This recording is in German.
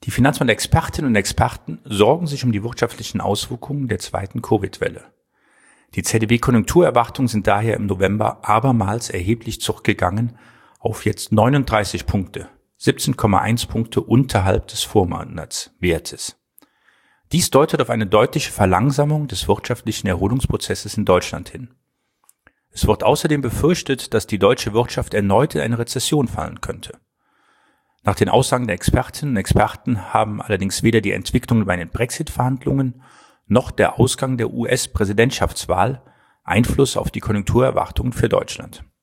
Die Finanzmarktexpertinnen und Experten sorgen sich um die wirtschaftlichen Auswirkungen der zweiten Covid-Welle. Die ZDW-Konjunkturerwartungen sind daher im November abermals erheblich zurückgegangen auf jetzt 39 Punkte, 17,1 Punkte unterhalb des Vormonatswertes. Dies deutet auf eine deutliche Verlangsamung des wirtschaftlichen Erholungsprozesses in Deutschland hin. Es wird außerdem befürchtet, dass die deutsche Wirtschaft erneut in eine Rezession fallen könnte. Nach den Aussagen der Expertinnen und Experten haben allerdings weder die Entwicklungen bei den Brexit-Verhandlungen noch der Ausgang der US-Präsidentschaftswahl Einfluss auf die Konjunkturerwartungen für Deutschland.